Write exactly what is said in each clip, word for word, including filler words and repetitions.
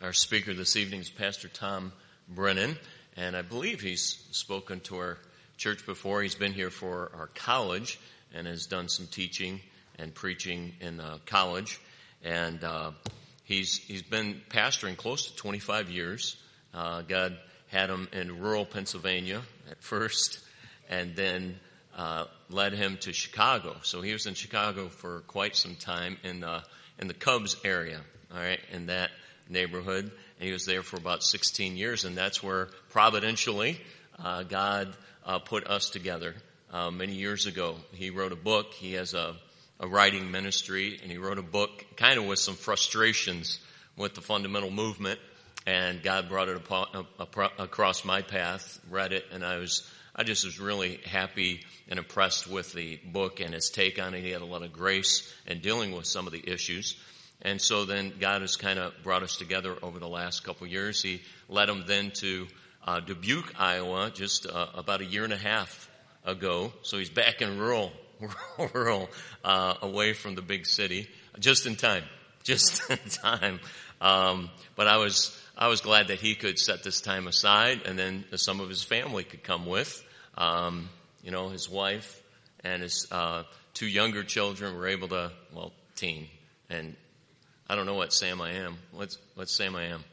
Our speaker this evening is Pastor Tom Brennan, and I believe he's spoken to our church before. He's been here for our college and has done some teaching and preaching in uh, college. And uh, he's he's been pastoring close to twenty-five years. Uh, God had him in rural Pennsylvania at first, and then uh, led him to Chicago. So he was in Chicago for quite some time in the in the Cubs area, all right, in that neighborhood. And he was there for about sixteen years, and that's where providentially uh, God uh, put us together uh, many years ago. He wrote a book. He has a, a writing ministry, and he wrote a book kind of with some frustrations with the fundamental movement. And God brought it upon, uh, across my path, read it, and I was I just was really happy and impressed with the book and his take on it. He had a lot of grace in dealing with some of the issues. And so then God has kind of brought us together over the last couple of years. He led him then to uh, Dubuque, Iowa, just uh, about a year and a half ago. So he's back in rural, rural, uh, away from the big city, just in time, just in time. Um, but I was, I was glad that he could set this time aside, and then some of his family could come with. Um, you know, his wife and his uh, two younger children were able to, well, teen, and I don't know what Sam I am. What's, what's Sam I am?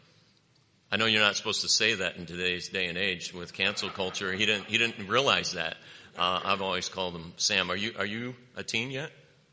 I know you're not supposed to say that in today's day and age with cancel culture. He didn't, he didn't realize that. Uh, I've always called him Sam. Are you, are you a teen yet?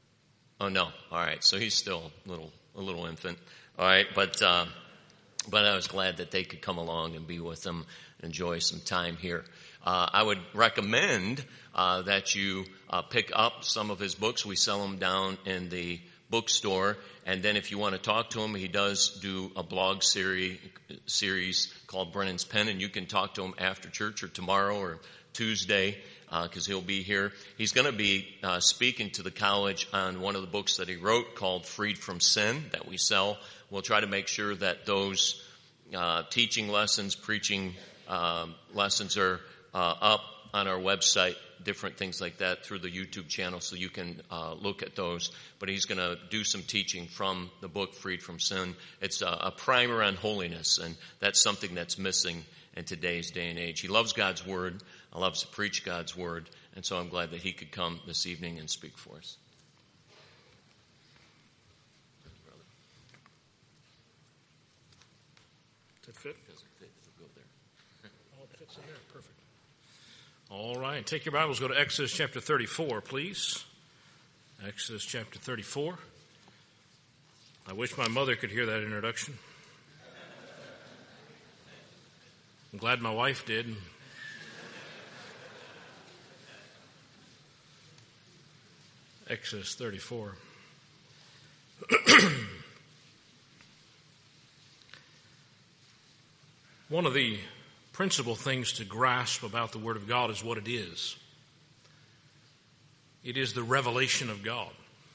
Oh, no. All right. So he's still a little, a little infant. All right. But, uh, but I was glad that they could come along and be with him, enjoy some time here. Uh, I would recommend, uh, that you, uh, pick up some of his books. We sell them down in the bookstore. And then if you want to talk to him, he does do a blog series series called Brennan's Pen, and you can talk to him after church or tomorrow or Tuesday because uh, he'll be here. He's going to be uh, speaking to the college on one of the books that he wrote called Freed from Sin that we sell. We'll try to make sure that those uh, teaching lessons, preaching uh, lessons are uh, up on our website, different things like that through the YouTube channel, so you can uh, look at those. But he's going to do some teaching from the book Freed from Sin. It's a, a primer on holiness, and that's something that's missing in today's day and age. He loves God's Word, loves to preach God's Word, and so I'm glad that he could come this evening and speak for us. Does it fit? Does it fit? It'll go there. Oh, it fits in there. Perfect. All right. Take your Bibles, go to Exodus chapter thirty-four, please. Exodus chapter thirty-four. I wish my mother could hear that introduction. I'm glad my wife did. Exodus thirty-four. One of the principal things to grasp about the Word of God is what it is. It is the revelation of God.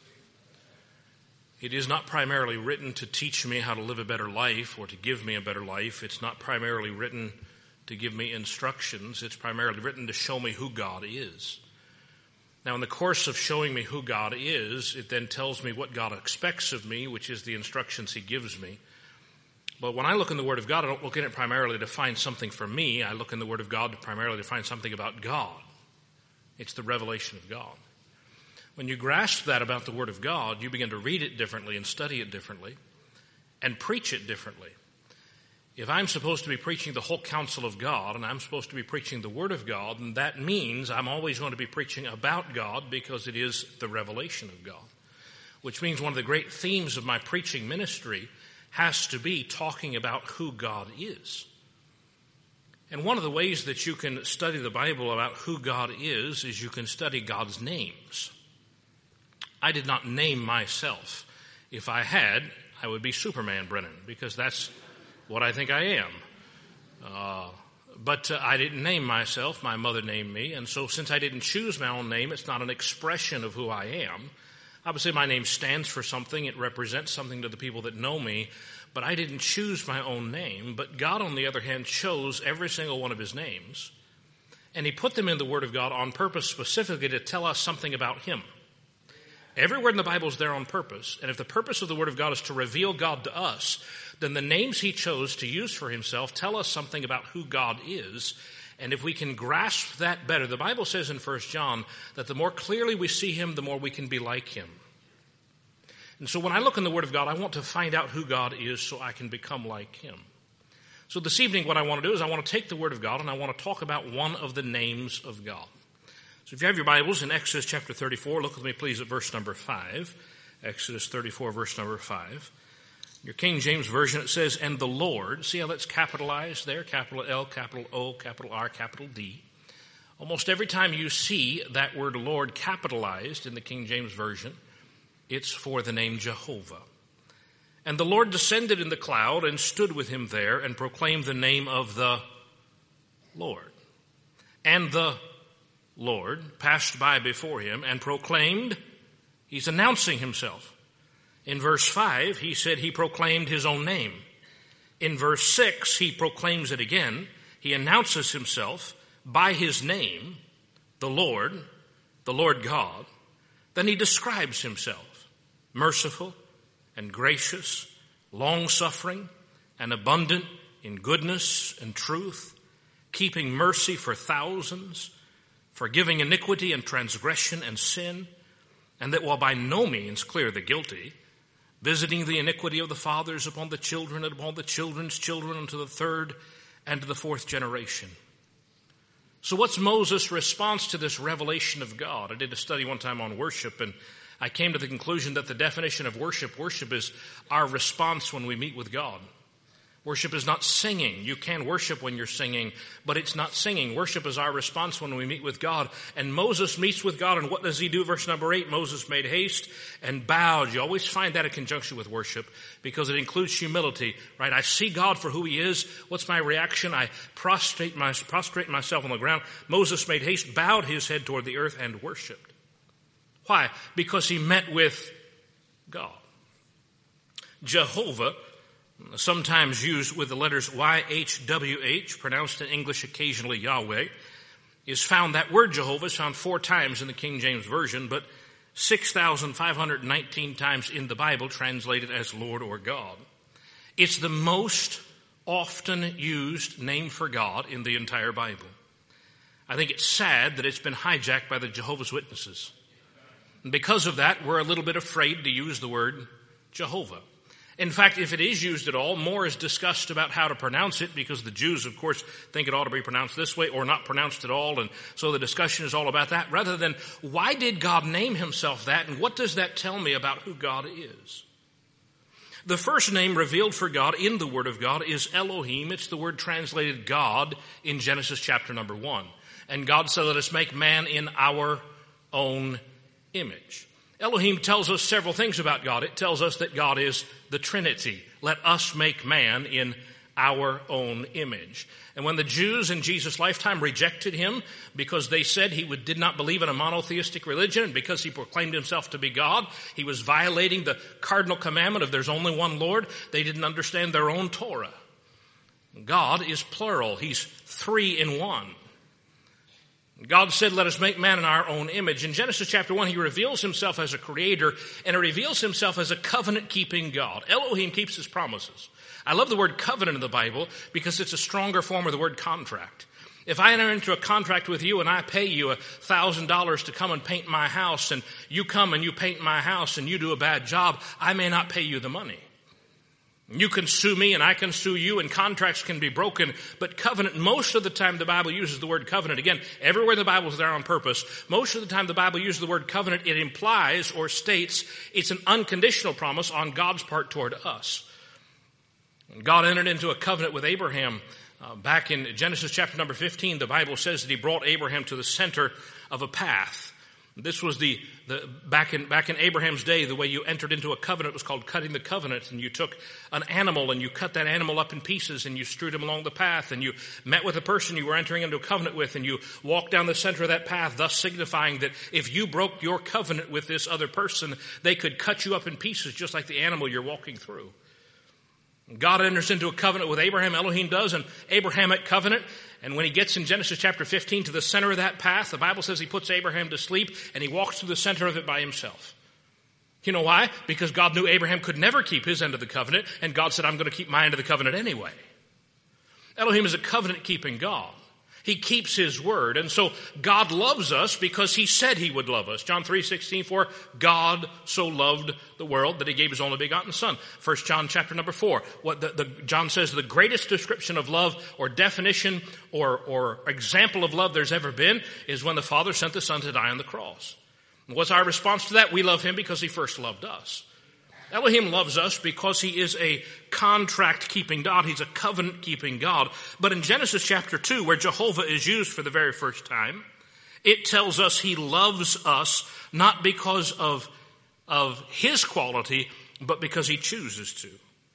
It is not primarily written to teach me how to live a better life or to give me a better life. It's not primarily written to give me instructions. It's primarily written to show me who God is. Now, in the course of showing me who God is, it then tells me what God expects of me, which is the instructions he gives me. But when I look in the Word of God, I don't look in it primarily to find something for me. I look in the Word of God to primarily to find something about God. It's the revelation of God. When you grasp that about the Word of God, you begin to read it differently and study it differently and preach it differently. If I'm supposed to be preaching the whole counsel of God and I'm supposed to be preaching the Word of God, then that means I'm always going to be preaching about God because it is the revelation of God, which means one of the great themes of my preaching ministry has to be talking about who God is. And one of the ways that you can study the Bible about who God is is you can study God's names. I did not name myself. If I had, I would be Superman Brennan, because that's what I think I am. Uh, but uh, I didn't name myself. My mother named me. And so since I didn't choose my own name, it's not an expression of who I am. Obviously, my name stands for something. It represents something to the people that know me. But I didn't choose my own name. But God, on the other hand, chose every single one of his names. And he put them in the Word of God on purpose specifically to tell us something about him. Everywhere in the Bible is there on purpose. And if the purpose of the Word of God is to reveal God to us, then the names he chose to use for himself tell us something about who God is. And if we can grasp that better, the Bible says in First John that the more clearly we see him, the more we can be like him. And so when I look in the Word of God, I want to find out who God is so I can become like him. So this evening what I want to do is I want to take the Word of God and I want to talk about one of the names of God. So if you have your Bibles in Exodus chapter thirty-four, look with me please at verse number five. Exodus thirty-four, verse number five. Your King James Version, it says, and the Lord, see how that's capitalized there? Capital L, capital O, capital R, capital D. Almost every time you see that word Lord capitalized in the King James Version, it's for the name Jehovah. And the Lord descended in the cloud and stood with him there and proclaimed the name of the Lord. And the Lord passed by before him and proclaimed, he's announcing himself. In verse five, he said he proclaimed his own name. In verse six, he proclaims it again. He announces himself by his name, the Lord, the Lord God. Then he describes himself, merciful and gracious, long-suffering and abundant in goodness and truth, keeping mercy for thousands, forgiving iniquity and transgression and sin, and that while by no means clear the guilty, visiting the iniquity of the fathers upon the children and upon the children's children unto the third and to the fourth generation. So what's Moses' response to this revelation of God? I did a study one time on worship, and I came to the conclusion that the definition of worship, worship is our response when we meet with God. Worship is not singing. You can worship when you're singing, but it's not singing. Worship is our response when we meet with God. And Moses meets with God, and what does he do? Verse number eight, Moses made haste and bowed. You always find that in conjunction with worship because it includes humility, right? I see God for who he is. What's my reaction? I prostrate, my, prostrate myself on the ground. Moses made haste, bowed his head toward the earth, and worshiped. Why? Because he met with God. Jehovah, sometimes used with the letters Y H W H, pronounced in English occasionally Yahweh, is found, that word Jehovah is found four times in the King James Version, but six thousand five hundred nineteen times in the Bible translated as Lord or God. It's the most often used name for God in the entire Bible. I think it's sad that it's been hijacked by the Jehovah's Witnesses. And because of that, we're a little bit afraid to use the word Jehovah. In fact, if it is used at all, more is discussed about how to pronounce it, because the Jews, of course, think it ought to be pronounced this way or not pronounced at all. And so the discussion is all about that, rather than why did God name himself that, and what does that tell me about who God is? The first name revealed for God in the Word of God is Elohim. It's the word translated God in Genesis chapter number one. And God said, let us make man in our own image. Elohim tells us several things about God. It tells us that God is the Trinity. Let us make man in our own image. And when the Jews in Jesus' lifetime rejected him because they said he would, did not believe in a monotheistic religion, and because he proclaimed himself to be God, he was violating the cardinal commandment of there's only one Lord, they didn't understand their own Torah. God is plural. He's three in one. God said, let us make man in our own image. In Genesis chapter one, he reveals himself as a creator, and he reveals himself as a covenant-keeping God. Elohim keeps his promises. I love the word covenant in the Bible because it's a stronger form of the word contract. If I enter into a contract with you and I pay you a thousand dollars to come and paint my house, and you come and you paint my house and you do a bad job, I may not pay you the money. You can sue me and I can sue you, and contracts can be broken, but covenant, most of the time the Bible uses the word covenant. Again, everywhere the Bible is there on purpose. Most of the time the Bible uses the word covenant, it implies or states it's an unconditional promise on God's part toward us. God entered into a covenant with Abraham uh, back in Genesis chapter number fifteen. The Bible says that he brought Abraham to the center of a path. This was the, the back in back in Abraham's day, the way you entered into a covenant was called cutting the covenant. And you took an animal and you cut that animal up in pieces and you strewed him along the path, and you met with the person you were entering into a covenant with, and you walked down the center of that path, thus signifying that if you broke your covenant with this other person, they could cut you up in pieces just like the animal you're walking through. God enters into a covenant with Abraham, Elohim does, an Abrahamic covenant. And when he gets in Genesis chapter fifteen to the center of that path, the Bible says he puts Abraham to sleep and he walks through the center of it by himself. You know why? Because God knew Abraham could never keep his end of the covenant, and God said, I'm going to keep my end of the covenant anyway. Elohim is a covenant-keeping God. He keeps his word. And so God loves us because he said he would love us. John three sixteen, for God so loved the world that he gave his only begotten son. First John chapter number four. What the, the, John says the greatest description of love or definition or, or example of love there's ever been is when the Father sent the Son to die on the cross. And what's our response to that? We love him because he first loved us. Elohim loves us because he is a contract-keeping God. He's a covenant-keeping God. But in Genesis chapter two, where Jehovah is used for the very first time, it tells us he loves us not because of, of his quality, but because he chooses to.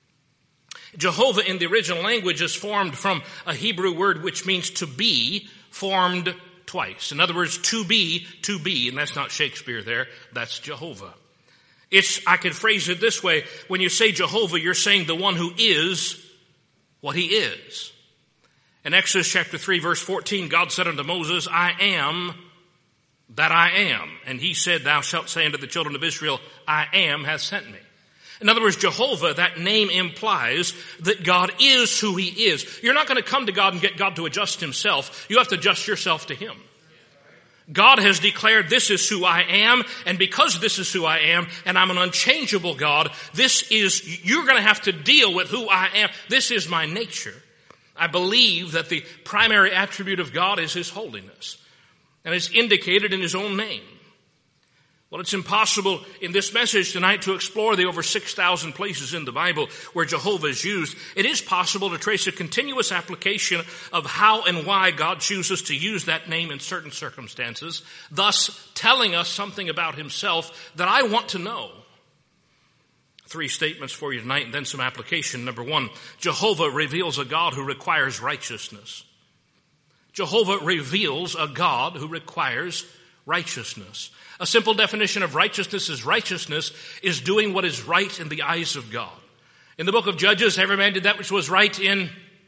Jehovah in the original language is formed from a Hebrew word which means to be, formed twice. In other words, to be, to be, and that's not Shakespeare there, that's Jehovah. It's, I could phrase it this way. When you say Jehovah, you're saying the one who is what he is. In Exodus chapter three, verse fourteen, God said unto Moses, I am that I am. And he said, thou shalt say unto the children of Israel, I am hath sent me. In other words, Jehovah, that name implies that God is who he is. You're not going to come to God and get God to adjust himself. You have to adjust yourself to him. God has declared this is who I am, and because this is who I am, and I'm an unchangeable God, this is, you're going to have to deal with who I am. This is my nature. I believe that the primary attribute of God is his holiness, and it's indicated in his own name. Well, it's impossible in this message tonight to explore the over six thousand places in the Bible where Jehovah is used. It is possible to trace a continuous application of how and why God chooses to use that name in certain circumstances, thus telling us something about himself that I want to know. Three statements for you tonight and then some application. Number one, Jehovah reveals a God who requires righteousness. Jehovah reveals a God who requires righteousness. A simple definition of righteousness is righteousness is doing what is right in the eyes of God. In the book of Judges, every man did that which was right in...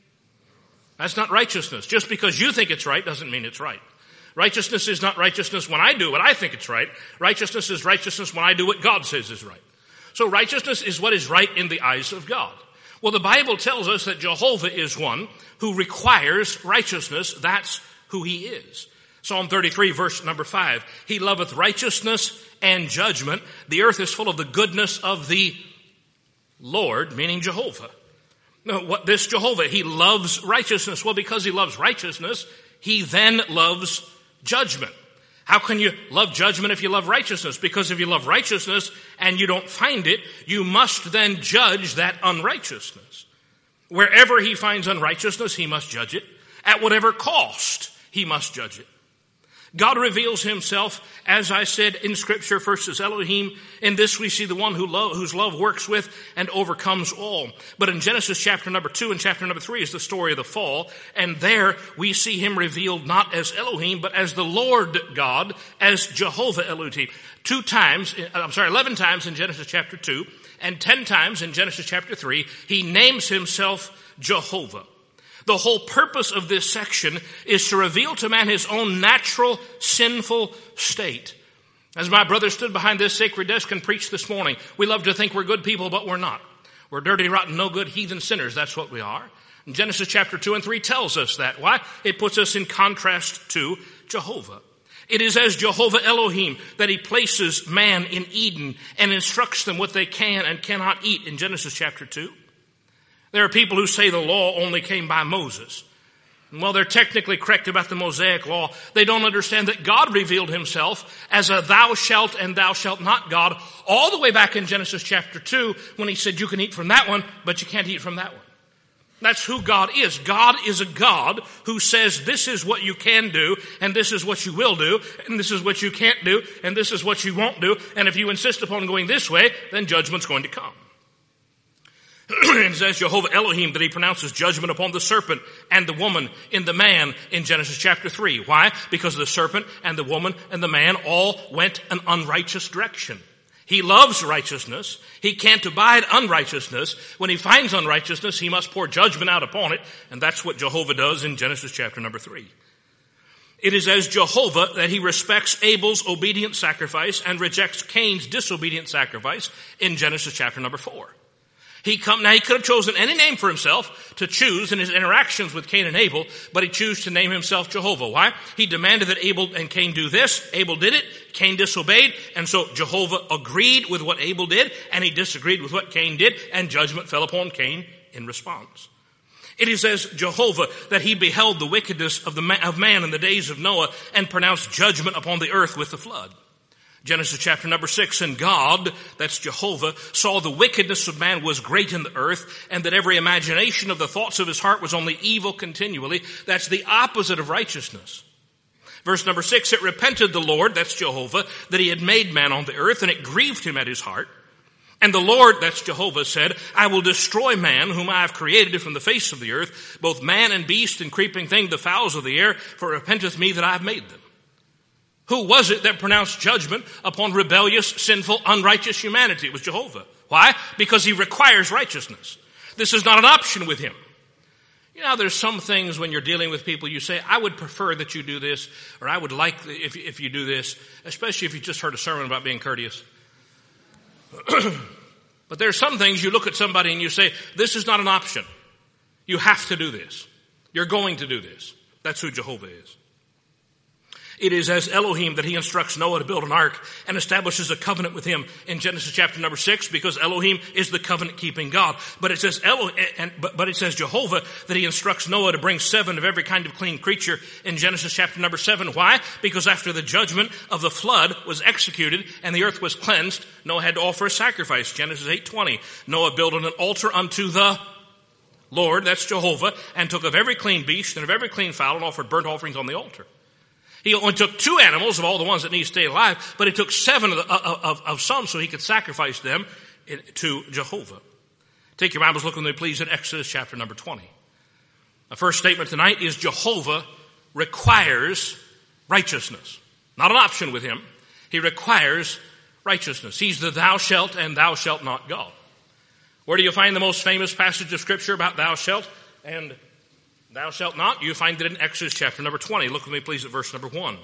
That's not righteousness. Just because you think it's right doesn't mean it's right. Righteousness is not righteousness when I do what I think it's right. Righteousness is righteousness when I do what God says is right. So righteousness is what is right in the eyes of God. Well, the Bible tells us that Jehovah is one who requires righteousness. That's who he is. Psalm thirty-three, verse number five. He loveth righteousness and judgment. The earth is full of the goodness of the Lord, meaning Jehovah. No, what this Jehovah, he loves righteousness. Well, because he loves righteousness, he then loves judgment. How can you love judgment if you love righteousness? Because if you love righteousness and you don't find it, you must then judge that unrighteousness. Wherever he finds unrighteousness, he must judge it. At whatever cost, he must judge it. God reveals himself, as I said in Scripture, first as Elohim. In this we see the one who lo- whose love works with and overcomes all. But in Genesis chapter number two and chapter number three is the story of the fall. And there we see him revealed not as Elohim, but as the Lord God, as Jehovah Elohim. Two times, I'm sorry, eleven times in Genesis chapter two and ten times in Genesis chapter three, he names himself Jehovah. The whole purpose of this section is to reveal to man his own natural, sinful state. As my brother stood behind this sacred desk and preached this morning, we love to think we're good people, but we're not. We're dirty, rotten, no good, heathen sinners. That's what we are. And Genesis chapter two and three tells us that. Why? It puts us in contrast to Jehovah. It is as Jehovah Elohim that he places man in Eden and instructs them what they can and cannot eat in Genesis chapter two. There are people who say the law only came by Moses. And while they're technically correct about the Mosaic law, they don't understand that God revealed himself as a thou shalt and thou shalt not God all the way back in Genesis chapter two when he said you can eat from that one, but you can't eat from that one. That's who God is. God is a God who says this is what you can do, and this is what you will do, and this is what you can't do, and this is what you won't do. And if you insist upon going this way, then judgment's going to come. It says Jehovah Elohim that he pronounces judgment upon the serpent and the woman in the man in Genesis chapter three. Why? Because the serpent and the woman and the man all went an unrighteous direction. He loves righteousness. He can't abide unrighteousness. When he finds unrighteousness, he must pour judgment out upon it. And that's what Jehovah does in Genesis chapter number three. It is as Jehovah that he respects Abel's obedient sacrifice and rejects Cain's disobedient sacrifice in Genesis chapter number four. He come, now he could have chosen any name for himself to choose in his interactions with Cain and Abel, but he chose to name himself Jehovah. Why? He demanded that Abel and Cain do this. Abel did it. Cain disobeyed. And so Jehovah agreed with what Abel did, and he disagreed with what Cain did, and judgment fell upon Cain in response. It is as Jehovah that he beheld the wickedness of the man, of man in the days of Noah and pronounced judgment upon the earth with the flood. Genesis chapter number six, and God, that's Jehovah, saw the wickedness of man was great in the earth, and that every imagination of the thoughts of his heart was only evil continually. That's the opposite of righteousness. Verse number six, it repented the Lord, that's Jehovah, that he had made man on the earth, and it grieved him at his heart. And the Lord, that's Jehovah, said, I will destroy man whom I have created from the face of the earth, both man and beast and creeping thing, the fowls of the air, for it repenteth me that I have made them. Who was it that pronounced judgment upon rebellious, sinful, unrighteous humanity? It was Jehovah. Why? Because he requires righteousness. This is not an option with him. You know, there's some things when you're dealing with people, you say, I would prefer that you do this, or I would like if, if you do this, especially if you just heard a sermon about being courteous. But there's some things you look at somebody and you say, this is not an option. You have to do this. You're going to do this. That's who Jehovah is. It is as Elohim that he instructs Noah to build an ark and establishes a covenant with him in Genesis chapter number six, because Elohim is the covenant keeping God. But it says Elo, and, but, but it says Jehovah that he instructs Noah to bring seven of every kind of clean creature in Genesis chapter number seven. Why? Because after the judgment of the flood was executed and the earth was cleansed, Noah had to offer a sacrifice. Genesis eight twenty. Noah built an altar unto the Lord, that's Jehovah, and took of every clean beast and of every clean fowl and offered burnt offerings on the altar. He only took two animals of all the ones that need to stay alive, but he took seven of, the, of, of some so he could sacrifice them to Jehovah. Take your Bibles, look with me please at Exodus chapter number twenty. The first statement tonight is Jehovah requires righteousness. Not an option with him. He requires righteousness. He's the thou shalt and thou shalt not God. Where do you find the most famous passage of scripture about thou shalt and thou shalt not? You find it in Exodus chapter number twenty. Look with me please at verse number one.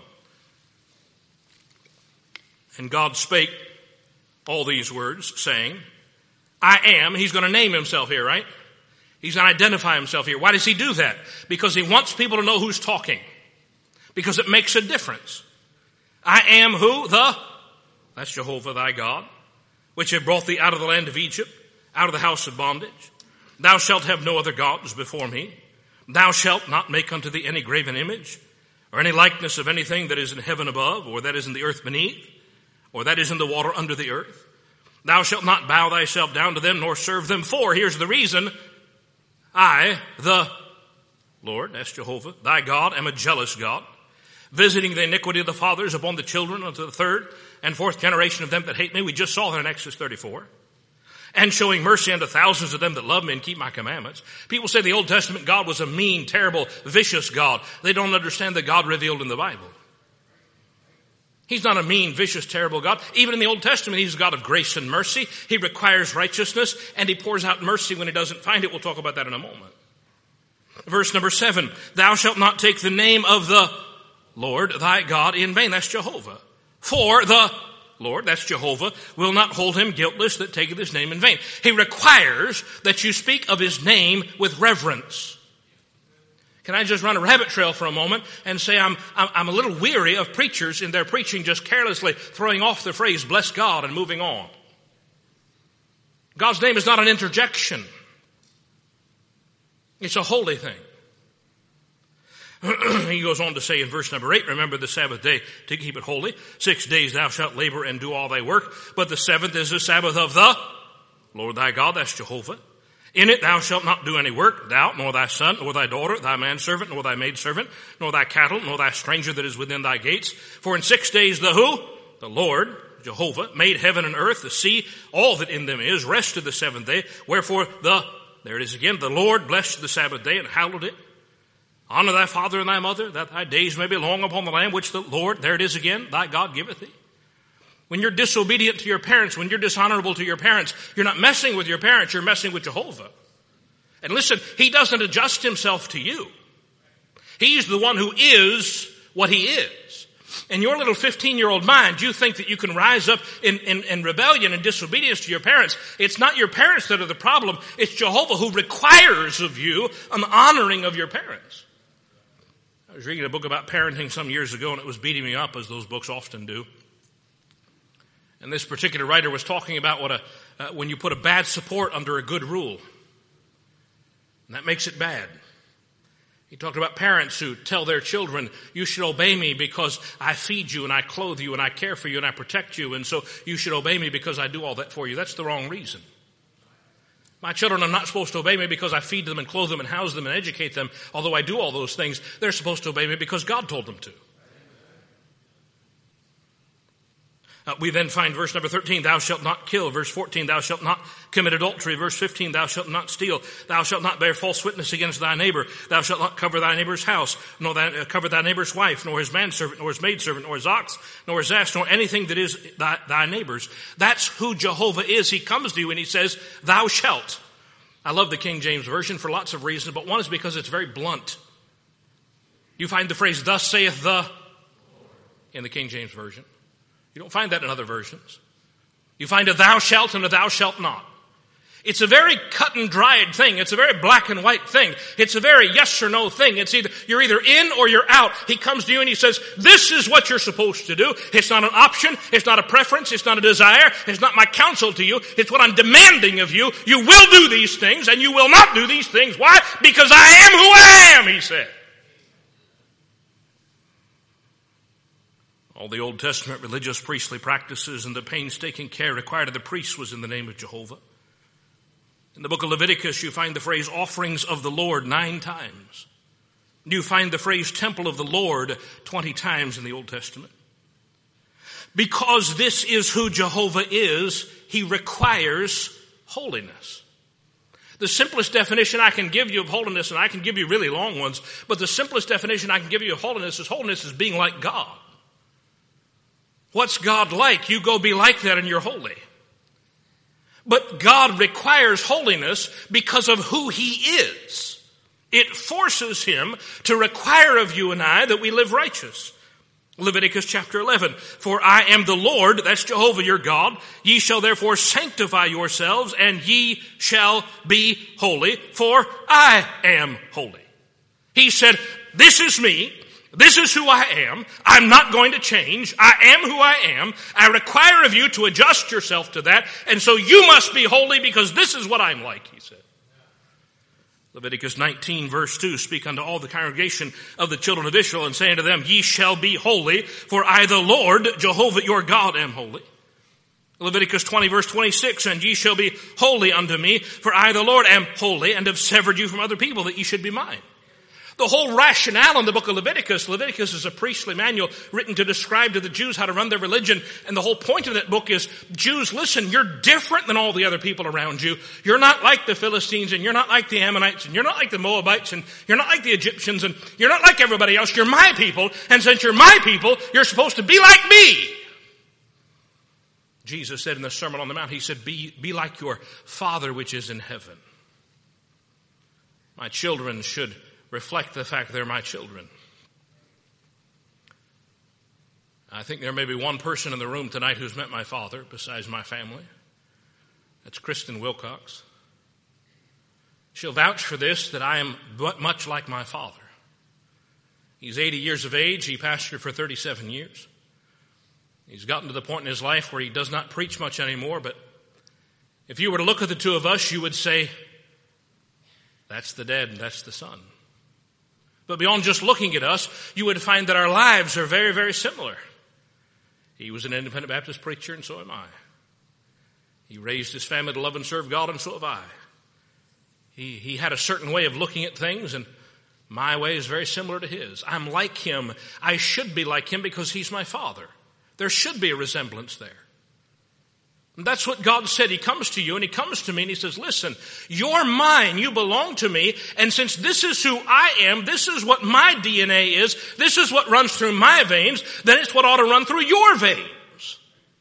And God spake all these words, saying, I am. He's going to name himself here, right? He's going to identify himself here. Why does he do that? Because he wants people to know who's talking. Because it makes a difference. I am who? The, that's Jehovah thy God, which have brought thee out of the land of Egypt, out of the house of bondage. Thou shalt have no other gods before me. Thou shalt not make unto thee any graven image, or any likeness of anything that is in heaven above, or that is in the earth beneath, or that is in the water under the earth. Thou shalt not bow thyself down to them, nor serve them. For, here's the reason, I, the Lord, that's Jehovah, thy God, am a jealous God, visiting the iniquity of the fathers upon the children unto the third and fourth generation of them that hate me. We just saw that in Exodus thirty-four. And showing mercy unto thousands of them that love me and keep my commandments. People say the Old Testament God was a mean, terrible, vicious God. They don't understand the God revealed in the Bible. He's not a mean, vicious, terrible God. Even in the Old Testament, he's a God of grace and mercy. He requires righteousness, and he pours out mercy when he doesn't find it. We'll talk about that in a moment. Verse number seven, thou shalt not take the name of the Lord thy God in vain. That's Jehovah. For the Lord, that's Jehovah, will not hold him guiltless that taketh his name in vain. He requires that you speak of his name with reverence. Can I just run a rabbit trail for a moment and say I'm, I'm, I'm a little weary of preachers in their preaching just carelessly throwing off the phrase, bless God, and moving on. God's name is not an interjection. It's a holy thing. He goes on to say in verse number eight, remember the Sabbath day to keep it holy. Six days thou shalt labor and do all thy work, but the seventh is the Sabbath of the Lord thy God, that's Jehovah. In it thou shalt not do any work, thou, nor thy son, nor thy daughter, thy manservant, nor thy maidservant, nor thy cattle, nor thy stranger that is within thy gates. For in six days the who? The Lord, Jehovah, made heaven and earth, the sea, all that in them is, rested the seventh day. Wherefore the, there it is again, the Lord blessed the Sabbath day and hallowed it. Honor thy father and thy mother, that thy days may be long upon the land which the Lord, there it is again, thy God giveth thee. When you're disobedient to your parents, when you're dishonorable to your parents, you're not messing with your parents, you're messing with Jehovah. And listen, he doesn't adjust himself to you. He's the one who is what he is. In your little fifteen-year-old mind, you think that you can rise up in, in, in rebellion and disobedience to your parents. It's not your parents that are the problem. It's Jehovah who requires of you an honoring of your parents. I was reading a book about parenting some years ago, and it was beating me up, as those books often do. And this particular writer was talking about what a uh, when you put a bad support under a good rule. And that makes it bad. He talked about parents who tell their children, you should obey me because I feed you and I clothe you and I care for you and I protect you, and so you should obey me because I do all that for you. That's the wrong reason. My children are not supposed to obey me because I feed them and clothe them and house them and educate them, although I do all those things. They're supposed to obey me because God told them to. Uh, we then find verse number thirteen, thou shalt not kill. Verse fourteen, thou shalt not commit adultery. Verse fifteen, thou shalt not steal. Thou shalt not bear false witness against thy neighbor. Thou shalt not cover thy neighbor's house, nor thy, uh, cover thy neighbor's wife, nor his manservant, nor his maidservant, nor his ox, nor his ass, nor anything that is thy, thy neighbor's. That's who Jehovah is. He comes to you and he says, thou shalt. I love the King James Version for lots of reasons, but one is because it's very blunt. You find the phrase, thus saith the, in the King James Version. You don't find that in other versions. You find a thou shalt and a thou shalt not. It's a very cut and dried thing. It's a very black and white thing. It's a very yes or no thing. It's either, you're either in or you're out. He comes to you and he says, this is what you're supposed to do. It's not an option. It's not a preference. It's not a desire. It's not my counsel to you. It's what I'm demanding of you. You will do these things and you will not do these things. Why? Because I am who I am, he said. All the Old Testament religious priestly practices and the painstaking care required of the priests was in the name of Jehovah. In the book of Leviticus, you find the phrase offerings of the Lord nine times. You find the phrase temple of the Lord twenty times in the Old Testament. Because this is who Jehovah is, he requires holiness. The simplest definition I can give you of holiness, and I can give you really long ones, but the simplest definition I can give you of holiness is holiness is being like God. What's God like? You go be like that and you're holy. But God requires holiness because of who he is. It forces him to require of you and I that we live righteous. Leviticus chapter eleven, for I am the Lord, that's Jehovah your God. Ye shall therefore sanctify yourselves, and ye shall be holy, for I am holy. He said, this is me. This is who I am. I'm not going to change. I am who I am. I require of you to adjust yourself to that. And so you must be holy because this is what I'm like, he said. Leviticus nineteen verse two, speak unto all the congregation of the children of Israel and say unto them, ye shall be holy, for I the Lord, Jehovah your God, am holy. Leviticus twenty verse twenty-six, and ye shall be holy unto me, for I the Lord am holy, and have severed you from other people that ye should be mine. The whole rationale in the book of Leviticus, Leviticus is a priestly manual written to describe to the Jews how to run their religion. And the whole point of that book is, Jews, listen, you're different than all the other people around you. You're not like the Philistines, and you're not like the Ammonites, and you're not like the Moabites, and you're not like the Egyptians, and you're not like everybody else. You're my people, and since you're my people, you're supposed to be like me. Jesus said in the Sermon on the Mount, he said, be, be like your Father which is in heaven. My children should reflect the fact they're my children. I think there may be one person in the room tonight who's met my father besides my family. That's Kristen Wilcox. She'll vouch for this, that I am much like my father. He's eighty years of age. He pastored for thirty-seven years. He's gotten to the point in his life where he does not preach much anymore, but if you were to look at the two of us, you would say, that's the dad and that's the son. But beyond just looking at us, you would find that our lives are very, very similar. He was an independent Baptist preacher, and so am I. He raised his family to love and serve God, and so have I. He, he had a certain way of looking at things, and my way is very similar to his. I'm like him. I should be like him because he's my father. There should be a resemblance there. And that's what God said. He comes to you and he comes to me and he says, listen, you're mine. You belong to me. And since this is who I am, this is what my D N A is, this is what runs through my veins, then it's what ought to run through your veins.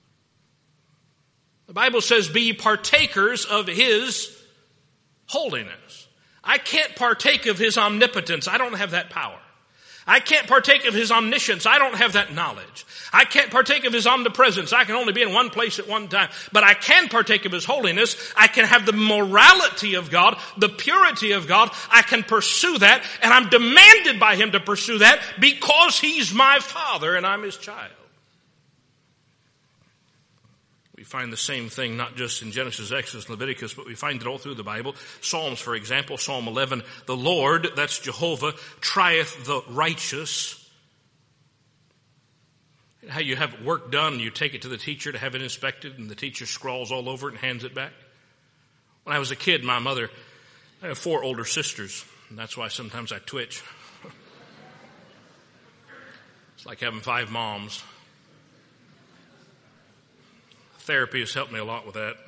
The Bible says, be partakers of his holiness. I can't partake of his omnipotence. I don't have that power. I can't partake of his omniscience. I don't have that knowledge. I can't partake of his omnipresence. I can only be in one place at one time. But I can partake of his holiness. I can have the morality of God, the purity of God. I can pursue that, and I'm demanded by him to pursue that because he's my Father and I'm his child. We find the same thing not just in Genesis, Exodus, Leviticus, but we find it all through the Bible. Psalms, for example, Psalm eleven, the Lord, that's Jehovah, trieth the righteous. How you have work done, and you take it to the teacher to have it inspected, and the teacher scrawls all over it and hands it back. When I was a kid, my mother, I have four older sisters, and that's why sometimes I twitch. It's like having five moms. Therapy has helped me a lot with that.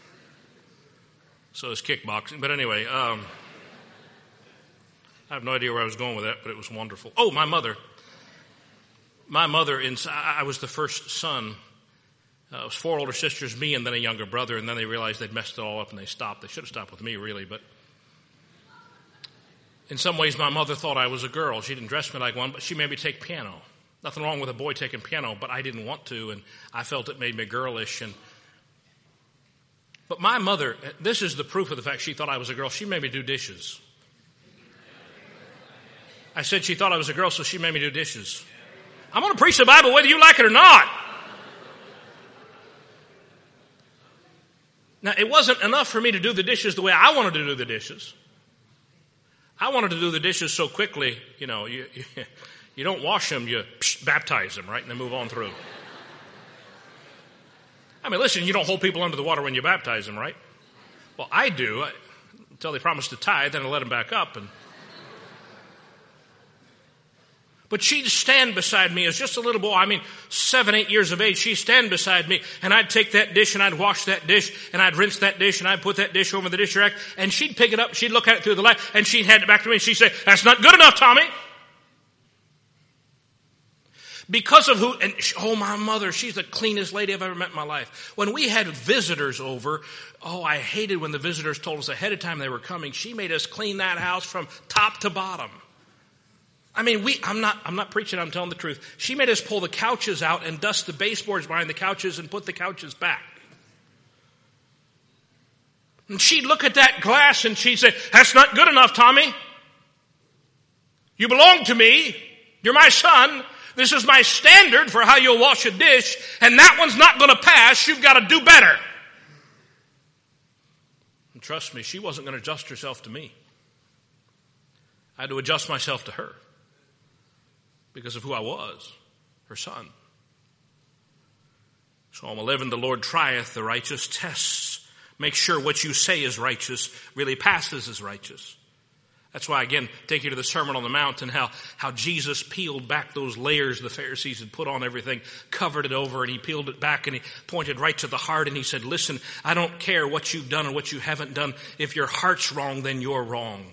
So is kickboxing. But anyway, um, I have no idea where I was going with that, but it was wonderful. Oh, my mother. My mother, I was the first son. Uh, it was four older sisters, me, and then a younger brother, and then they realized they'd messed it all up and they stopped. They should have stopped with me, really, but in some ways my mother thought I was a girl. She didn't dress me like one, but she made me take piano. Nothing wrong with a boy taking piano, but I didn't want to, and I felt it made me girlish. And But my mother, this is the proof of the fact she thought I was a girl. She made me do dishes. I said she thought I was a girl, so she made me do dishes. I'm going to preach the Bible whether you like it or not. Now, it wasn't enough for me to do the dishes the way I wanted to do the dishes. I wanted to do the dishes so quickly, you know, you... you You don't wash them, you psh, baptize them, right? And then move on through. I mean, listen, you don't hold people under the water when you baptize them, right? Well, I do. I, until they promise to tithe, then I let them back up. And But she'd stand beside me as just a little boy. I mean, seven, eight years of age. She'd stand beside me, and I'd take that dish, and I'd wash that dish, and I'd rinse that dish, and I'd put that dish over the dish rack, and she'd pick it up, she'd look at it through the light, and she'd hand it back to me, and she'd say, "That's not good enough, Tommy." Because of who, and oh, my mother, she's the cleanest lady I've ever met in my life. When we had visitors over, oh, I hated when the visitors told us ahead of time they were coming. She made us clean that house from top to bottom. I mean, we, I'm not, I'm not preaching, I'm telling the truth. She made us pull the couches out and dust the baseboards behind the couches and put the couches back. And she'd look at that glass and she'd say, "That's not good enough, Tommy. You belong to me. You're my son. This is my standard for how you'll wash a dish, and that one's not going to pass. You've got to do better." And trust me, she wasn't going to adjust herself to me. I had to adjust myself to her because of who I was, her son. Psalm eleven, the Lord trieth the righteous, tests, make sure what you say is righteous really passes as righteous. That's why, again, take you to the Sermon on the Mount and how, how Jesus peeled back those layers the Pharisees had put on everything, covered it over, and he peeled it back, and he pointed right to the heart, and he said, "Listen, I don't care what you've done or what you haven't done. If your heart's wrong, then you're wrong."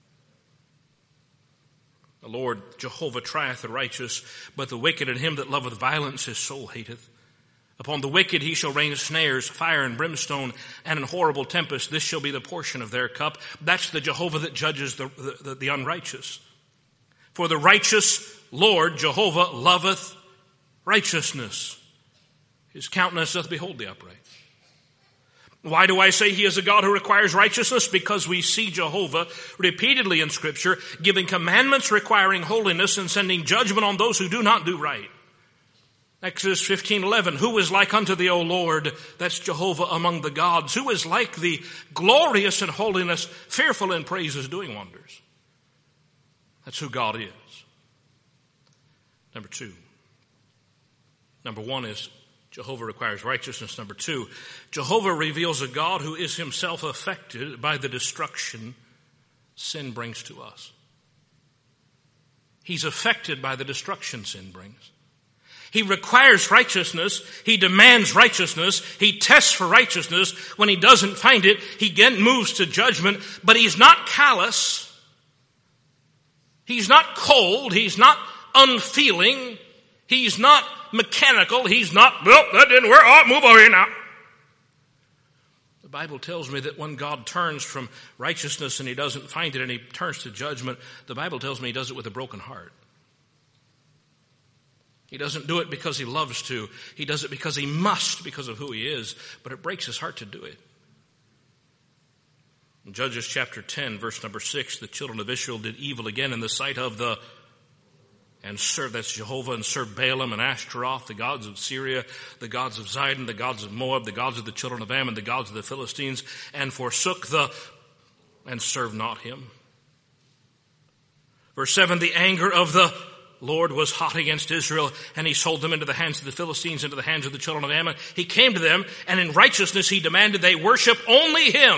The Lord Jehovah trieth the righteous, but the wicked and him that loveth violence his soul hateth. Upon the wicked he shall rain snares, fire and brimstone, and an horrible tempest. This shall be the portion of their cup. That's the Jehovah that judges the, the, the unrighteous. For the righteous Lord Jehovah loveth righteousness. His countenance doth behold the upright. Why do I say he is a God who requires righteousness? Because we see Jehovah repeatedly in Scripture giving commandments requiring holiness and sending judgment on those who do not do right. Exodus fifteen eleven, who is like unto thee, O Lord? That's Jehovah among the gods. Who is like thee, glorious in holiness, fearful in praises, doing wonders? That's who God is. Number two. Number one is Jehovah requires righteousness. Number two, Jehovah reveals a God who is himself affected by the destruction sin brings to us. He's affected by the destruction sin brings. He requires righteousness. He demands righteousness. He tests for righteousness. When he doesn't find it, he again moves to judgment. But he's not callous. He's not cold. He's not unfeeling. He's not mechanical. He's not, "Well, that didn't work. Oh, move over here now." The Bible tells me that when God turns from righteousness and he doesn't find it and he turns to judgment, the Bible tells me he does it with a broken heart. He doesn't do it because he loves to. He does it because he must, because of who he is. But it breaks his heart to do it. In Judges chapter ten, verse number six, the children of Israel did evil again in the sight of the, and served, that's Jehovah, and served Balaam and Ashtaroth, the gods of Syria, the gods of Zidon, the gods of Moab, the gods of the children of Ammon, the gods of the Philistines, and forsook the, and served not him. Verse seven, the anger of the Lord was hot against Israel, and he sold them into the hands of the Philistines, into the hands of the children of Ammon. He came to them, and in righteousness he demanded they worship only him.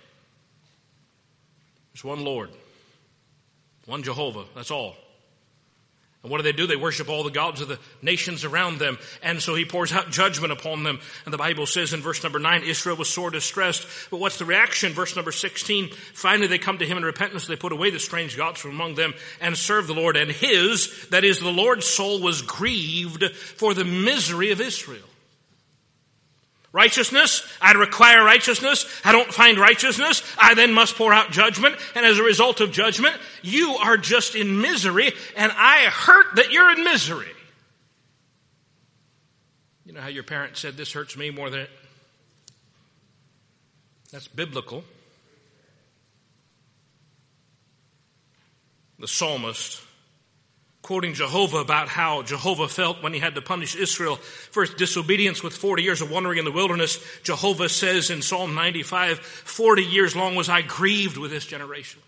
There's one Lord, one Jehovah, that's all. And what do they do? They worship all the gods of the nations around them. And so he pours out judgment upon them. And the Bible says in verse number nine, Israel was sore distressed. But what's the reaction? Verse number sixteen, finally they come to him in repentance. They put away the strange gods from among them and serve the Lord. And his, that is the Lord's soul, was grieved for the misery of Israel. Righteousness, I require righteousness. I don't find righteousness. I then must pour out judgment. And as a result of judgment, you are just in misery, and I hurt that you're in misery. You know how your parent said, this hurts me more than it? That's biblical. The psalmist, quoting Jehovah about how Jehovah felt when he had to punish Israel for his disobedience with forty years of wandering in the wilderness. Jehovah says in Psalm ninety-five, forty years long was I grieved with this generation.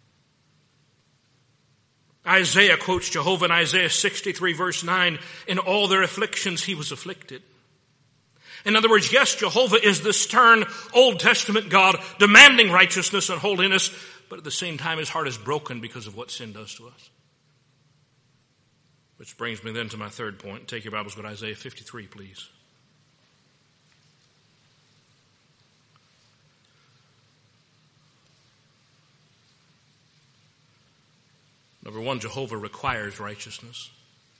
Isaiah quotes Jehovah in Isaiah sixty-three verse nine, in all their afflictions he was afflicted. In other words, yes, Jehovah is the stern Old Testament God demanding righteousness and holiness, but at the same time his heart is broken because of what sin does to us. Which brings me then to my third point. Take your Bibles to Isaiah fifty-three, please. Number one, Jehovah requires righteousness.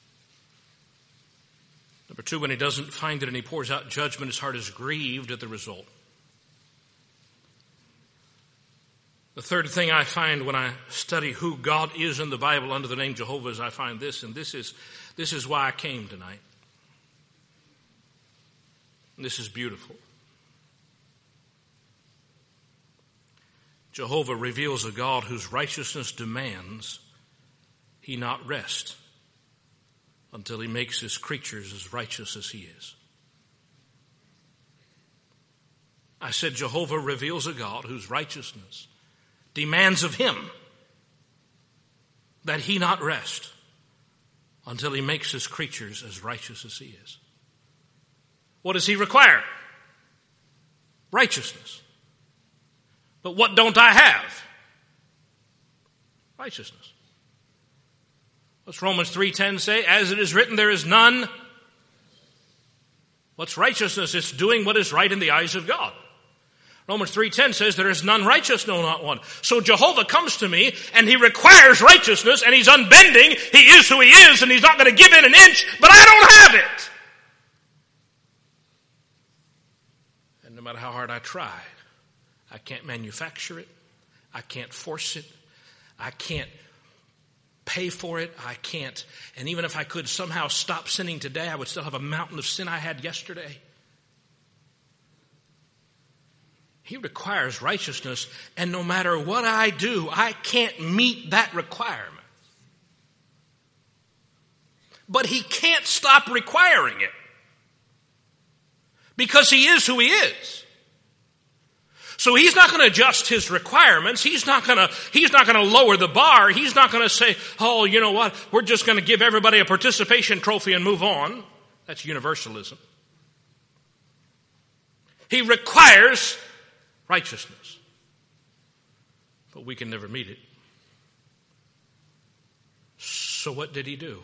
Number two, when he doesn't find it and he pours out judgment, his heart is grieved at the result. The third thing I find when I study who God is in the Bible under the name Jehovah is I find this, and this is, this is why I came tonight. And this is beautiful. Jehovah reveals a God whose righteousness demands he not rest until he makes his creatures as righteous as he is. I said Jehovah reveals a God whose righteousness demands of him that he not rest until he makes his creatures as righteous as he is. What does he require? Righteousness. But what don't I have? Righteousness. What's Romans three ten say? As it is written, there is none. What's righteousness? It's doing what is right in the eyes of God. Romans three ten says there is none righteous, no, not one. So Jehovah comes to me and he requires righteousness and he's unbending. He is who he is and he's not going to give in an inch, but I don't have it. And no matter how hard I try, I can't manufacture it. I can't force it. I can't pay for it. I can't. And even if I could somehow stop sinning today, I would still have a mountain of sin I had yesterday. He requires righteousness, and no matter what I do, I can't meet that requirement. But he can't stop requiring it because he is who he is. So he's not going to adjust his requirements. He's not going to, he's not going to lower the bar. He's not going to say, oh, you know what? We're just going to give everybody a participation trophy and move on. That's universalism. He requires righteousness. But we can never meet it. So what did he do?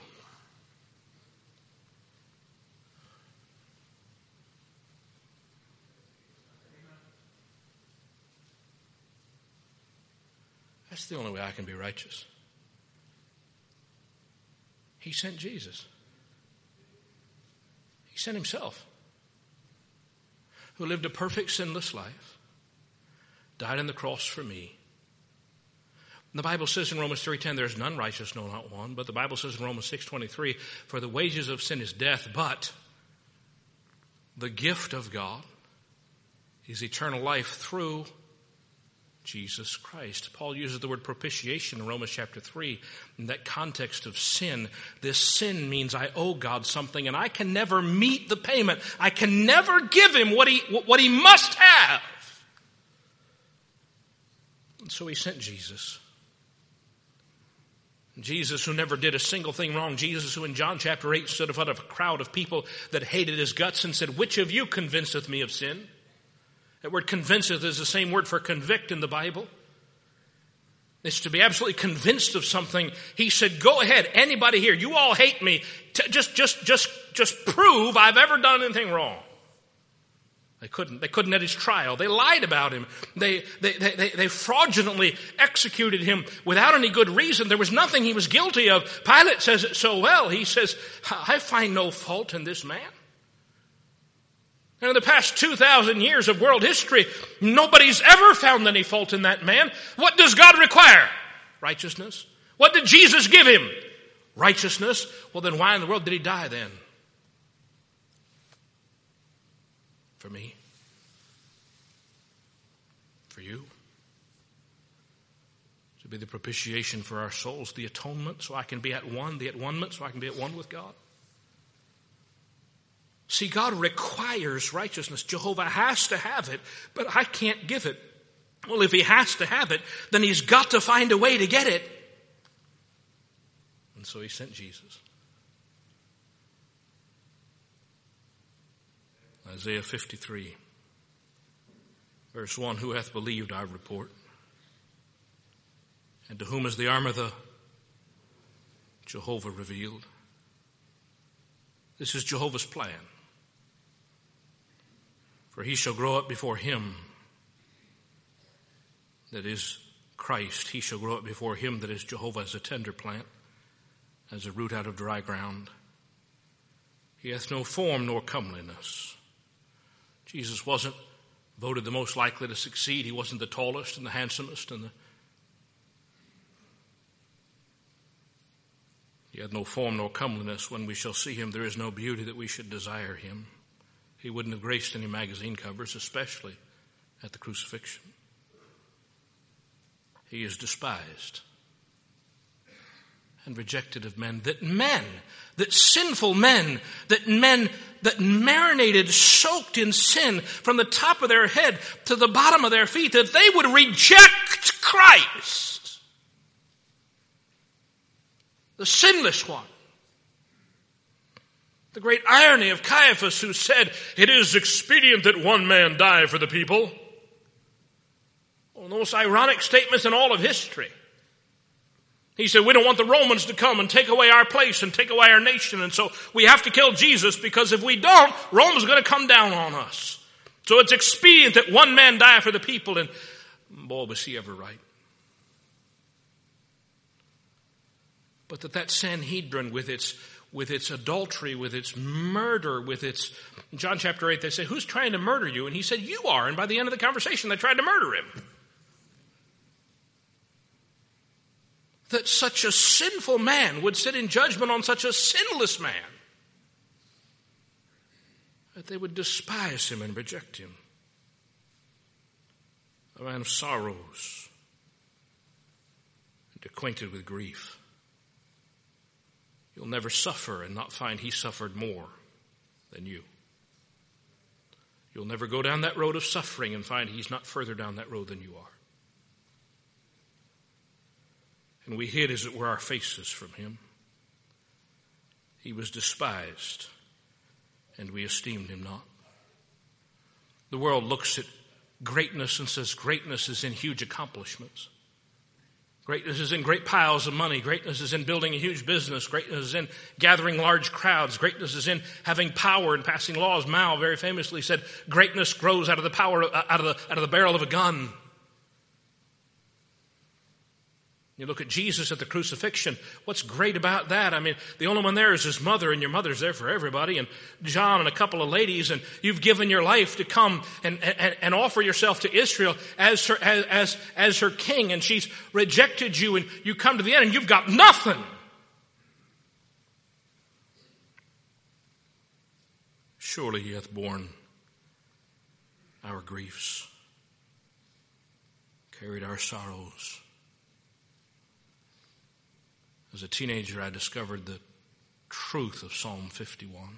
That's the only way I can be righteous. He sent Jesus. He sent himself, who lived a perfect sinless life, died on the cross for me, The Bible says in Romans three ten, there's none righteous, no, not one. But the Bible says in Romans six twenty-three, for the wages of sin is death, but the gift of God is eternal life through Jesus Christ. Paul uses the word propitiation in Romans chapter three in that context of sin. This sin means I owe God something and I can never meet the payment. I can never give him what he, what he must have. And so he sent Jesus. Jesus, who never did a single thing wrong. Jesus, who in John chapter eight stood in front of a crowd of people that hated his guts and said, which of you convinceth me of sin? That word convinceth is the same word for convict in the Bible. It's to be absolutely convinced of something. He said, go ahead, anybody here, you all hate me. T- just, just, just, just prove I've ever done anything wrong. They couldn't. They couldn't at his trial. They lied about him. They, they, they, they fraudulently executed him without any good reason. There was nothing he was guilty of. Pilate says it so well. He says, I find no fault in this man. And in the past two thousand years of world history, nobody's ever found any fault in that man. What does God require? Righteousness. What did Jesus give him? Righteousness. Well, then why in the world did he die then? For me. For you. To be the propitiation for our souls, the atonement, so I can be at one, the at one-ment, so I can be at one with God. See, God requires righteousness. Jehovah has to have it, but I can't give it. Well, if he has to have it, then he's got to find a way to get it. And so he sent Jesus. Isaiah fifty-three, verse one, who hath believed our report? And to whom is the arm of the Jehovah revealed? This is Jehovah's plan. For he shall grow up before him that is Christ. He shall grow up before him that is Jehovah as a tender plant, as a root out of dry ground. He hath no form nor comeliness. Jesus wasn't voted the most likely to succeed. He wasn't the tallest and the handsomest and the He had no form nor comeliness. When we shall see him, there is no beauty that we should desire him. He wouldn't have graced any magazine covers, especially at the crucifixion. He is despised and rejected of men, that men, that sinful men, that men that marinated, soaked in sin from the top of their head to the bottom of their feet, that they would reject Christ. The sinless one. The great irony of Caiaphas, who said, it is expedient that one man die for the people. One of the most ironic statements in all of history. He said, we don't want the Romans to come and take away our place and take away our nation. And so we have to kill Jesus, because if we don't, Rome's going to come down on us. So it's expedient that one man die for the people. And boy, was he ever right. But that that Sanhedrin with its, with its adultery, with its murder, with its, in John chapter eight, they say, who's trying to murder you? And he said, you are. And by the end of the conversation, they tried to murder him. That such a sinful man would sit in judgment on such a sinless man. That they would despise him and reject him. A man of sorrows and acquainted with grief. You'll never suffer and not find he suffered more than you. You'll never go down that road of suffering and find he's not further down that road than you are. And we hid, as it were, our faces from him. He was despised, and we esteemed him not. The world looks at greatness and says greatness is in huge accomplishments. Greatness is in great piles of money. Greatness is in building a huge business. Greatness is in gathering large crowds. Greatness is in having power and passing laws. Mao very famously said, greatness grows out of the power, out of the, out of the barrel of a gun. You look at Jesus at the crucifixion. What's great about that? I mean, the only one there is his mother, and your mother's there for everybody, and John and a couple of ladies, and you've given your life to come and, and, and offer yourself to Israel as her, as, as, as her king, and she's rejected you, and you come to the end, and you've got nothing. Surely he hath borne our griefs, carried our sorrows. As a teenager, I discovered the truth of Psalm fifty-one.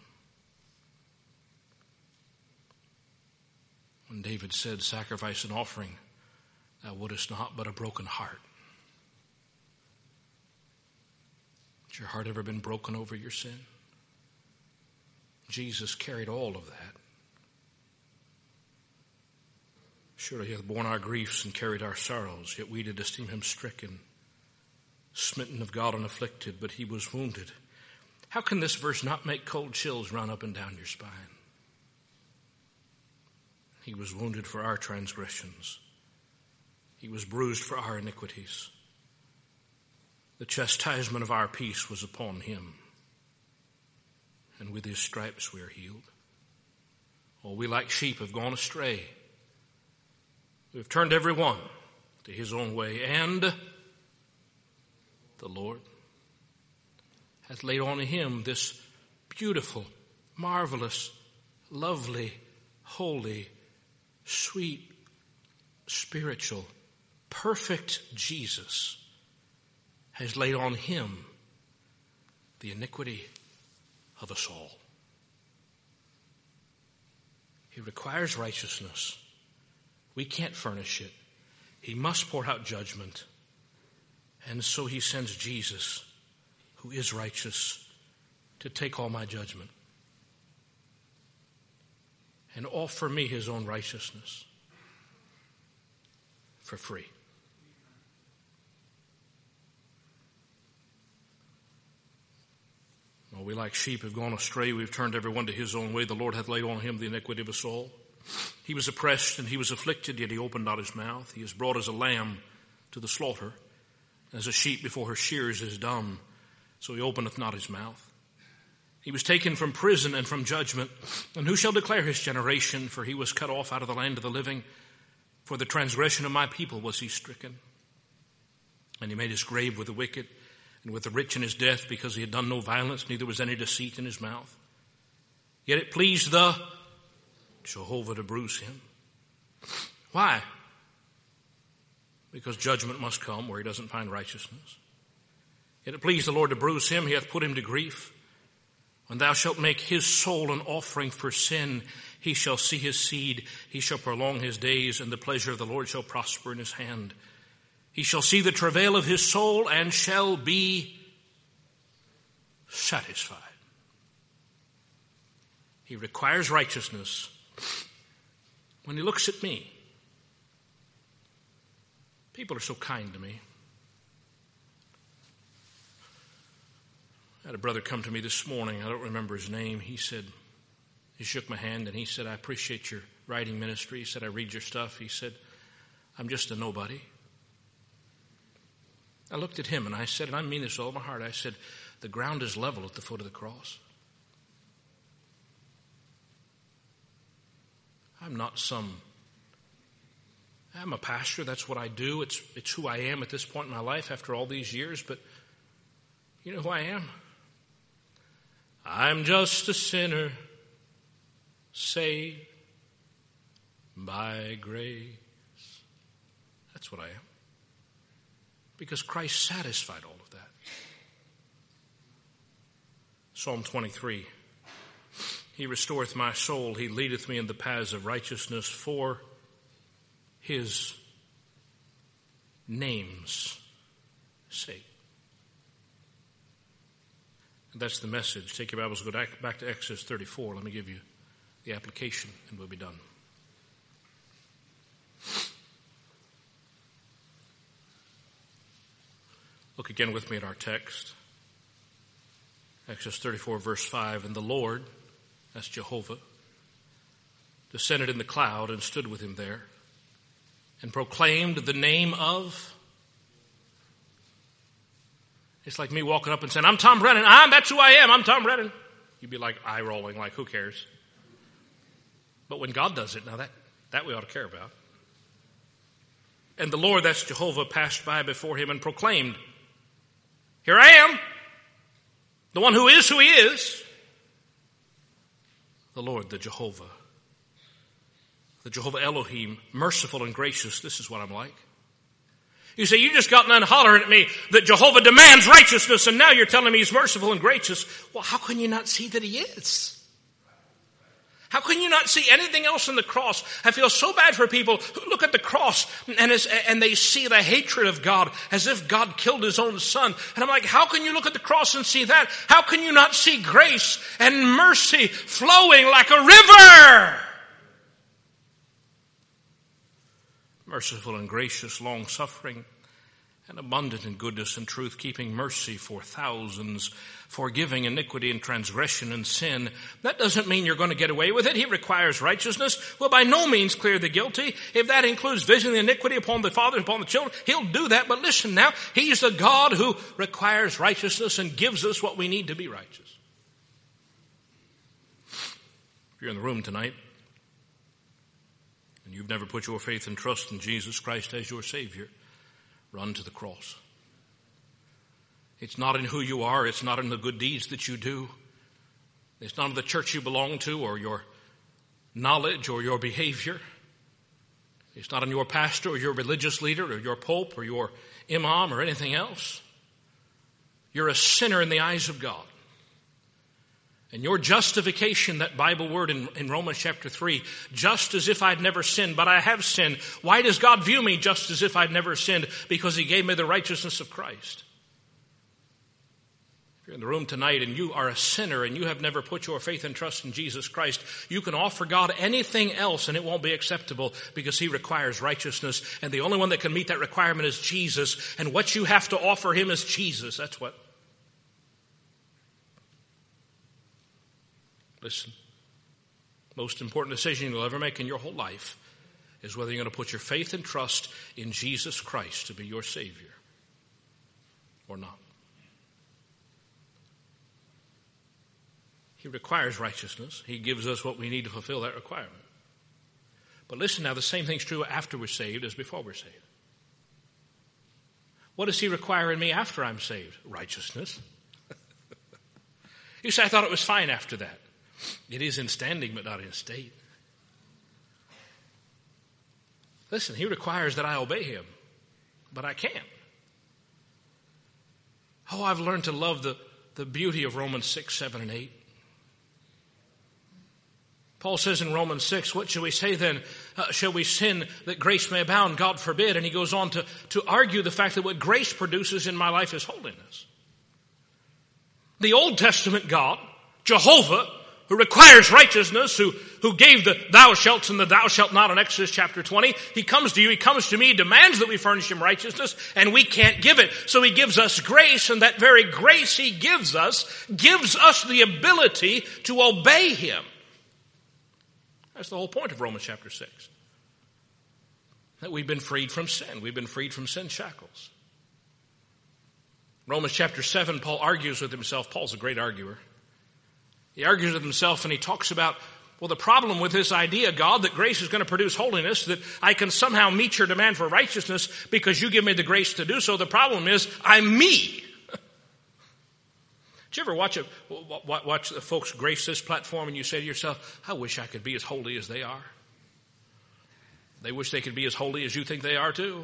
When David said, sacrifice and offering, thou wouldest not, but a broken heart. Has your heart ever been broken over your sin? Jesus carried all of that. Surely he hath borne our griefs and carried our sorrows, yet we did esteem him stricken, smitten of God and afflicted, but he was wounded. How can this verse not make cold chills run up and down your spine? He was wounded for our transgressions. He was bruised for our iniquities. The chastisement of our peace was upon him, and with his stripes we are healed. Oh, we like sheep have gone astray. We have turned every one to his own way, and the Lord hath laid on him this beautiful, marvelous, lovely, holy, sweet, spiritual, perfect Jesus has laid on him the iniquity of us all. He requires righteousness. We can't furnish it. He must pour out judgment. And so he sends Jesus, who is righteous, to take all my judgment and offer me his own righteousness for free. Well, we like sheep have gone astray. We've turned everyone to his own way. The Lord hath laid on him the iniquity of us all. He was oppressed and he was afflicted, yet he opened not his mouth. He is brought as a lamb to the slaughter. As a sheep before her shears is dumb, so he openeth not his mouth. He was taken from prison and from judgment. And who shall declare his generation? For he was cut off out of the land of the living. For the transgression of my people was he stricken. And he made his grave with the wicked and with the rich in his death, because he had done no violence, neither was any deceit in his mouth. Yet it pleased the Jehovah to bruise him. Why? Because judgment must come where he doesn't find righteousness. Yet it pleased the Lord to bruise him. He hath put him to grief. When thou shalt make his soul an offering for sin, he shall see his seed. He shall prolong his days, and the pleasure of the Lord shall prosper in his hand. He shall see the travail of his soul and shall be satisfied. He requires righteousness. When he looks at me, people are so kind to me. I had a brother come to me this morning. I don't remember his name. He said, he shook my hand and he said, I appreciate your writing ministry. He said, I read your stuff. He said, I'm just a nobody. I looked at him and I said, and I mean this with all my heart, I said, the ground is level at the foot of the cross. I'm not some, I'm a pastor, that's what I do, it's it's who I am at this point in my life after all these years, but you know who I am? I'm just a sinner saved by grace. That's what I am. Because Christ satisfied all of that. Psalm twenty-three. He restoreth my soul. He leadeth me in the paths of righteousness for his name's sake. And that's the message. Take your Bibles, go back, back to Exodus thirty-four. Let me give you the application and we'll be done. Look again with me at our text. Exodus thirty-four, verse five. And the Lord, that's Jehovah, descended in the cloud and stood with him there and proclaimed the name of It's like me walking up and saying, I'm Tom Brennan. I'm, that's who I am. I'm Tom Brennan. You'd be like eye rolling, like, who cares? But when God does it, now that, that we ought to care about. And the Lord, that's Jehovah, passed by before him and proclaimed, here I am, the one who is who he is, the Lord, the Jehovah, the Jehovah Elohim, merciful and gracious. This is what I'm like. You say, you just got done hollering at me that Jehovah demands righteousness, and now you're telling me he's merciful and gracious. Well, how can you not see that he is? How can you not see anything else in the cross? I feel so bad for people who look at the cross and, as, and they see the hatred of God as if God killed his own son. And I'm like, how can you look at the cross and see that? How can you not see grace and mercy flowing like a river? Merciful and gracious, long-suffering, and abundant in goodness and truth, keeping mercy for thousands, forgiving iniquity and transgression and sin. That doesn't mean you're going to get away with it. He requires righteousness. Will by no means clear the guilty. If that includes visiting the iniquity upon the fathers, upon the children, he'll do that. But listen now, he's the God who requires righteousness and gives us what we need to be righteous. If you're in the room tonight, and you've never put your faith and trust in Jesus Christ as your Savior, run to the cross. It's not in who you are. It's not in the good deeds that you do. It's not in the church you belong to or your knowledge or your behavior. It's not in your pastor or your religious leader or your pope or your imam or anything else. You're a sinner in the eyes of God. And your justification, that Bible word in, in Romans chapter three, just as if I'd never sinned, but I have sinned. Why does God view me just as if I'd never sinned? Because he gave me the righteousness of Christ. If you're in the room tonight and you are a sinner and you have never put your faith and trust in Jesus Christ, you can offer God anything else and it won't be acceptable because he requires righteousness. And the only one that can meet that requirement is Jesus. And what you have to offer him is Jesus. That's what. Listen, most important decision you'll ever make in your whole life is whether you're going to put your faith and trust in Jesus Christ to be your Savior or not. He requires righteousness. He gives us what we need to fulfill that requirement. But listen now, the same thing's true after we're saved as before we're saved. What does he require in me after I'm saved? Righteousness. You say, I thought it was fine after that. It is in standing, but not in state. Listen, he requires that I obey him, but I can't. Oh, I've learned to love the, the beauty of Romans six, seven, and eight. Paul says in Romans six, what shall we say then? Uh, shall we sin that grace may abound? God forbid. And he goes on to, to argue the fact that what grace produces in my life is holiness. The Old Testament God, Jehovah, who requires righteousness, who, who gave the thou shalt and the thou shalt not in Exodus chapter twenty. He comes to you, he comes to me, demands that we furnish him righteousness, and we can't give it. So he gives us grace, and that very grace he gives us gives us the ability to obey him. That's the whole point of Romans chapter six. That we've been freed from sin. We've been freed from sin shackles. Romans chapter seven, Paul argues with himself. Paul's a great arguer. He argues with himself and he talks about, well, the problem with this idea, God, that grace is going to produce holiness, that I can somehow meet your demand for righteousness because you give me the grace to do so. The problem is, I'm me. Did you ever watch, a, watch the folks grace this platform and you say to yourself, I wish I could be as holy as they are? They wish they could be as holy as you think they are too.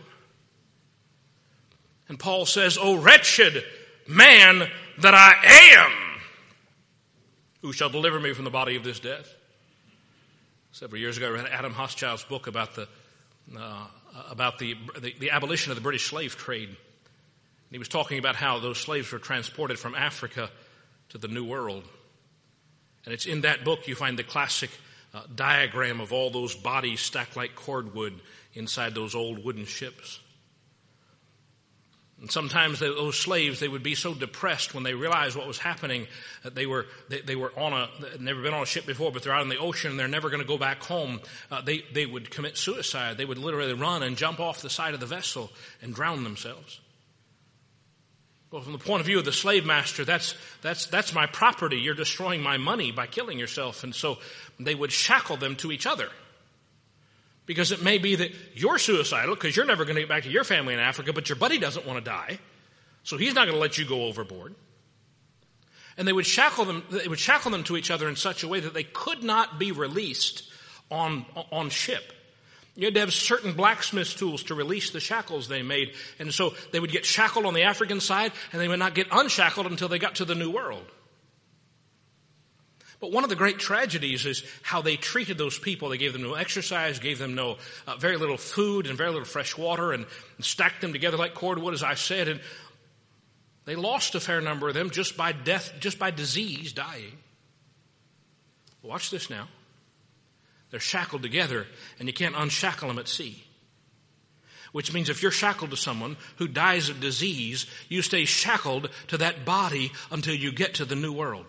And Paul says, oh, wretched man that I am, who shall deliver me from the body of this death? Several years ago, I read Adam Hochschild's book about the uh, about the, the the abolition of the British slave trade. And he was talking about how those slaves were transported from Africa to the New World. And it's in that book you find the classic uh, diagram of all those bodies stacked like cordwood inside those old wooden ships. And sometimes they, those slaves, they would be so depressed when they realized what was happening that they were they, they were on a they'd never been on a ship before, but they're out in the ocean and they're never going to go back home. Uh, they they would commit suicide. They would literally run and jump off the side of the vessel and drown themselves. Well, from the point of view of the slave master, that's, that's, that's my property. You're destroying my money by killing yourself. And so they would shackle them to each other. Because it may be that you're suicidal because you're never going to get back to your family in Africa, but your buddy doesn't want to die. So he's not going to let you go overboard. And they would shackle them, they would shackle them to each other in such a way that they could not be released on, on ship. You had to have certain blacksmith tools to release the shackles they made. And so they would get shackled on the African side, and they would not get unshackled until they got to the New World. But one of the great tragedies is how they treated those people. They gave them no exercise, gave them no uh, very little food and very little fresh water, and, and stacked them together like cordwood, as I said. And they lost a fair number of them just by death, just by disease, dying. Watch this now. They're shackled together, and you can't unshackle them at sea. Which means if you're shackled to someone who dies of disease, you stay shackled to that body until you get to the New World.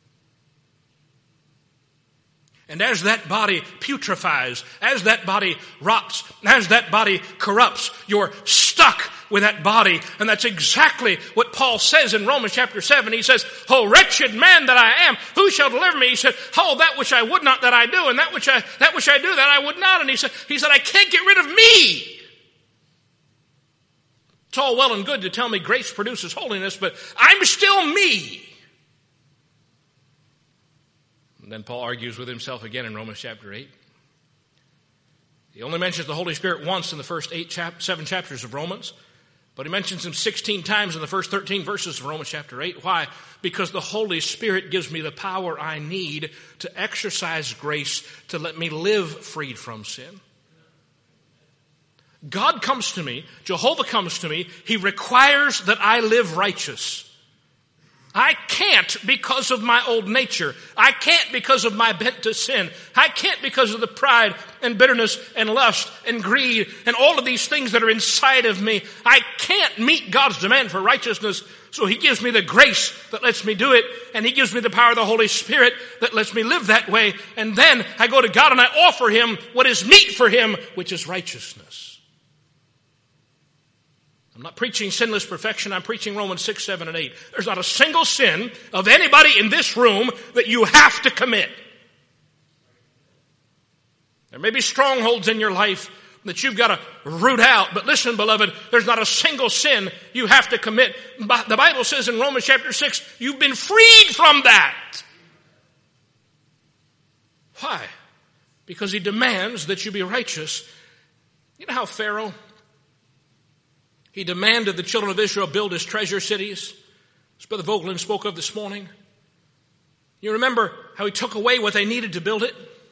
And as that body putrefies, as that body rots, as that body corrupts, you're stuck with that body. And that's exactly what Paul says in Romans chapter seven. He says, "Oh, wretched man that I am, who shall deliver me?" He said, "Oh, that which I would not that I do, and that which I, that which I do that I would not." And he said, he said, "I can't get rid of me." It's all well and good to tell me grace produces holiness, but I'm still me. And then Paul argues with himself again in Romans chapter eight. He only mentions the Holy Spirit once in the first eight chap- seven chapters of Romans, but he mentions him sixteen times in the first thirteen verses of Romans chapter eight. Why? Because the Holy Spirit gives me the power I need to exercise grace to let me live freed from sin. God comes to me, Jehovah comes to me, he requires that I live righteous. I can't because of my old nature. I can't because of my bent to sin. I can't because of the pride and bitterness and lust and greed and all of these things that are inside of me. I can't meet God's demand for righteousness. So he gives me the grace that lets me do it. And he gives me the power of the Holy Spirit that lets me live that way. And then I go to God and I offer him what is meet for him, which is righteousness. I'm not preaching sinless perfection. I'm preaching Romans six, seven, and eight. There's not a single sin of anybody in this room that you have to commit. There may be strongholds in your life that you've got to root out. But listen, beloved, there's not a single sin you have to commit. The Bible says in Romans chapter six, you've been freed from that. Why? Because he demands that you be righteous. You know how Pharaoh... He demanded the children of Israel build his treasure cities, as Brother Vogelin spoke of this morning. You remember how he took away what they needed to build it?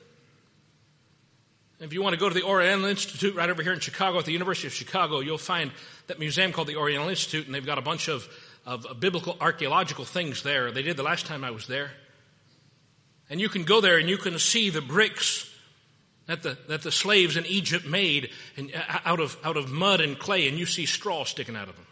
If you want to go to the Oriental Institute right over here in Chicago, at the University of Chicago, you'll find that museum called the Oriental Institute, and they've got a bunch of, of biblical archaeological things there. They did the last time I was there. And you can go there and you can see the bricks that the, that the slaves in Egypt made in, out of, out of mud and clay, and you see straw sticking out of them.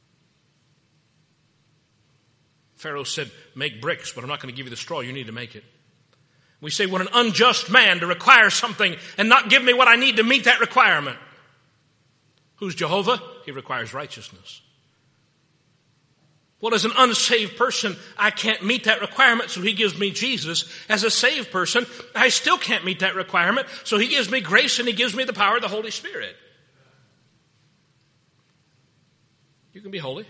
Pharaoh said, make bricks, but I'm not going to give you the straw. You need to make it. We say, what an unjust man to require something and not give me what I need to meet that requirement. Who's Jehovah? He requires righteousness. Well, as an unsaved person, I can't meet that requirement, so he gives me Jesus. As a saved person, I still can't meet that requirement, so he gives me grace and he gives me the power of the Holy Spirit. You can be holy.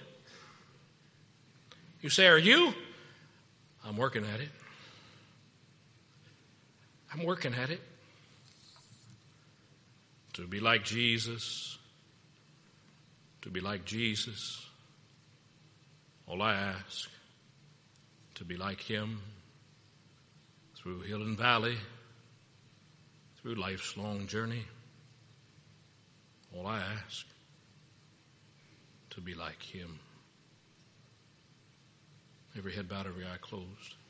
You say, are you? I'm working at it. I'm working at it. To be like Jesus. To be like Jesus. All I ask, to be like him through hill and valley, through life's long journey. All I ask, to be like him. Every head bowed, every eye closed.